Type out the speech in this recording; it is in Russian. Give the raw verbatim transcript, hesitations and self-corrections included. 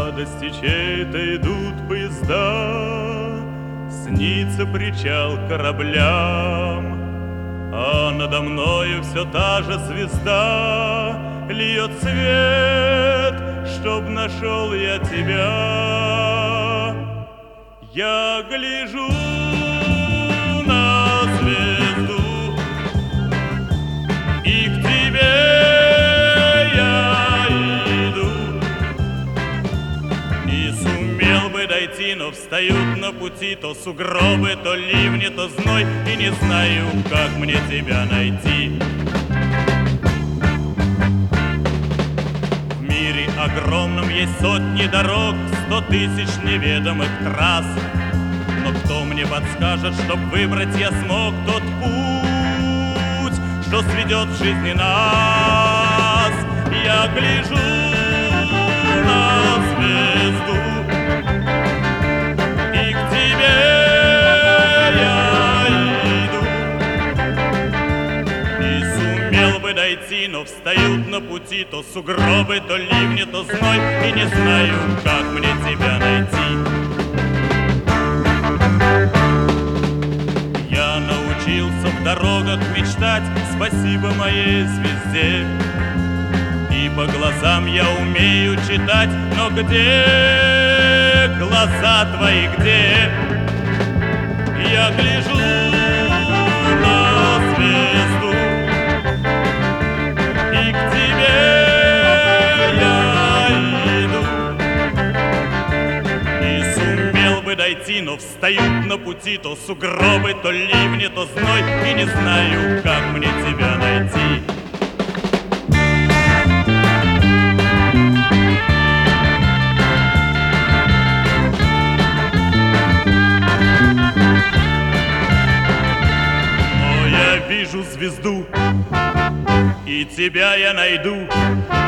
радости чьей-то идут поезда, снится причал кораблям, а надо мною все та же звезда льет свет, чтоб нашел я тебя. Я гляжу на звезду, и к тебе я иду. И сумел бы дойти, но встают на пути то сугробы, то ливни, то зной, и не знаю, как мне тебя найти. В мире огромном есть сотни дорог, сто тысяч неведомых трасс. Но кто мне подскажет, чтоб выбрать я смог тот путь, что сведет в жизни нас? Я гляжу на звезду, и к тебе я иду. И сумел бы дойти, но встают на пути то сугробы, то ливни, то зной, и не знаю, как мне тебя найти. Я научился в дорогах мечтать, спасибо моей звезде. И по глазам я умею читать, но где глаза твои, где? Я гляжу на звезду, и к тебе я иду. И сумел бы дойти, но встают на пути то сугробы, то ливни, то зной, и не знаю, как мне тебя найти. Но я вижу звезду, и тебя я найду.